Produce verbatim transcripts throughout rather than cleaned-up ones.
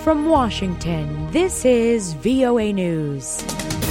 From Washington, this is V O A News.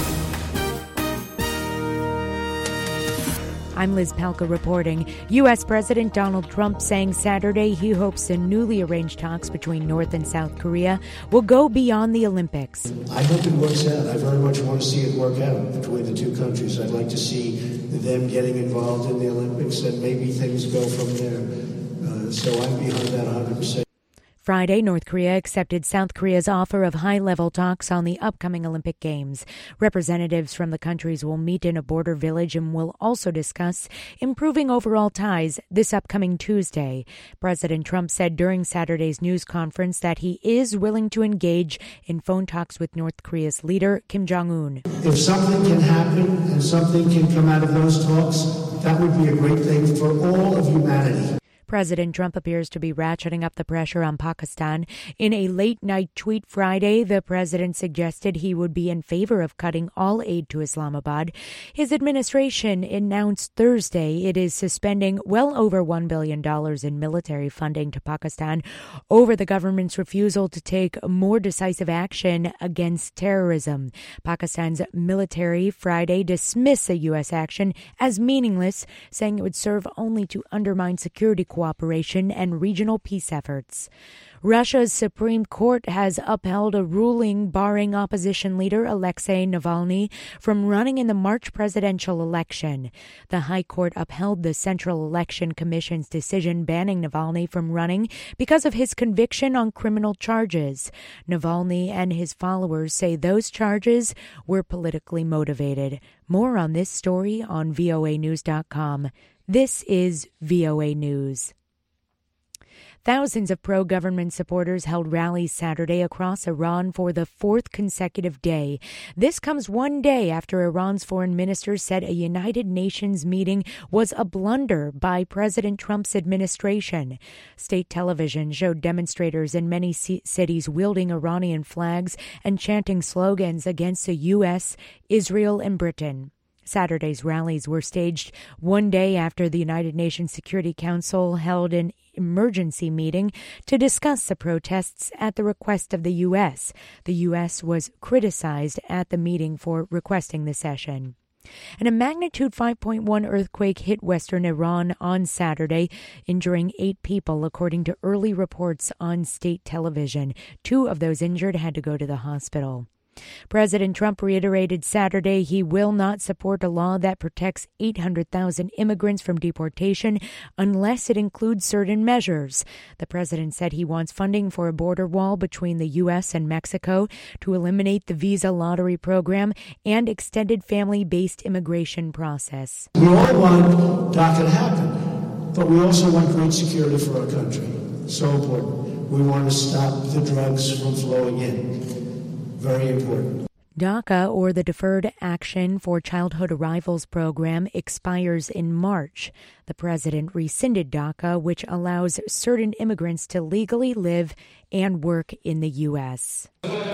I'm Liz Palka reporting. U S. President Donald Trump saying Saturday he hopes the newly arranged talks between North and South Korea will go beyond the Olympics. I hope it works out. I very much want to see it work out between the two countries. I'd like to see them getting involved in the Olympics and maybe things go from there. Uh, so I'm behind that one hundred percent. Friday, North Korea accepted South Korea's offer of high-level talks on the upcoming Olympic Games. Representatives from the countries will meet in a border village and will also discuss improving overall ties this upcoming Tuesday. President Trump said during Saturday's news conference that he is willing to engage in phone talks with North Korea's leader, Kim Jong-un. If something can happen and something can come out of those talks, that would be a great thing for all of humanity. President Trump appears to be ratcheting up the pressure on Pakistan. In a late-night tweet Friday, the president suggested he would be in favor of cutting all aid to Islamabad. His administration announced Thursday it is suspending well over one billion dollars in military funding to Pakistan over the government's refusal to take more decisive action against terrorism. Pakistan's military Friday dismissed the U S action as meaningless, saying it would serve only to undermine security cooperation and regional peace efforts. Russia's Supreme Court has upheld a ruling barring opposition leader Alexei Navalny from running in the March presidential election. The High Court upheld the Central Election Commission's decision banning Navalny from running because of his conviction on criminal charges. Navalny and his followers say those charges were politically motivated. More on this story on V O A news dot com. This is V O A News. Thousands of pro-government supporters held rallies Saturday across Iran for the fourth consecutive day. This comes one day after Iran's foreign minister said a United Nations meeting was a blunder by President Trump's administration. State television showed demonstrators in many c- cities wielding Iranian flags and chanting slogans against the U S, Israel, and Britain. Saturday's rallies were staged one day after the United Nations Security Council held an emergency meeting to discuss the protests at the request of the U S. The U S was criticized at the meeting for requesting the session. And a magnitude five point one earthquake hit western Iran on Saturday, injuring eight people, according to early reports on state television. Two of those injured had to go to the hospital. President Trump reiterated Saturday he will not support a law that protects eight hundred thousand immigrants from deportation unless it includes certain measures. The president said he wants funding for a border wall between the U S and Mexico to eliminate the visa lottery program and extended family-based immigration process. We all want DACA to happen, but we also want great security for our country. So important. We want to stop the drugs from flowing in. Very important. DACA, or the Deferred Action for Childhood Arrivals program, expires in March. The president rescinded DACA, which allows certain immigrants to legally live and work in the U S.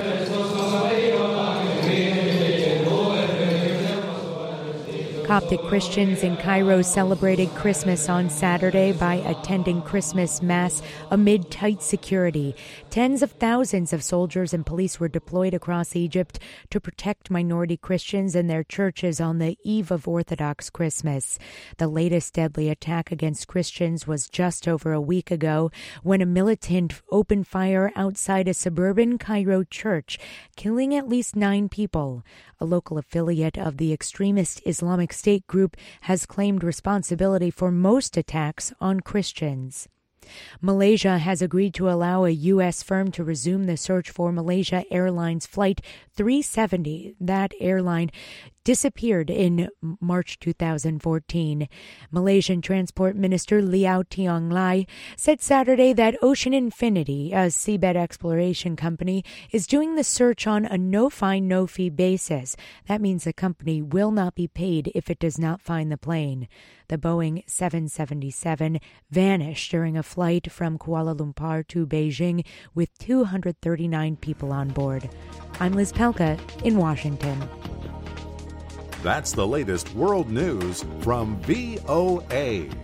Coptic Christians in Cairo celebrated Christmas on Saturday by attending Christmas Mass amid tight security. Tens of thousands of soldiers and police were deployed across Egypt to protect minority Christians and their churches on the eve of Orthodox Christmas. The latest deadly attack against Christians was just over a week ago when a militant opened fire outside a suburban Cairo church, killing at least nine people. A local affiliate of the extremist Islamic State group has claimed responsibility for most attacks on Christians. Malaysia has agreed to allow a U S firm to resume the search for Malaysia Airlines Flight three seventy. That airline disappeared in March two thousand fourteen. Malaysian Transport Minister Liao Tiong Lai said Saturday that Ocean Infinity, a seabed exploration company, is doing the search on a no-fine, no-fee basis. That means the company will not be paid if it does not find the plane. The Boeing seven seventy-seven vanished during a flight from Kuala Lumpur to Beijing with two hundred thirty-nine people on board. I'm Liz Palka in Washington. That's the latest world news from V O A.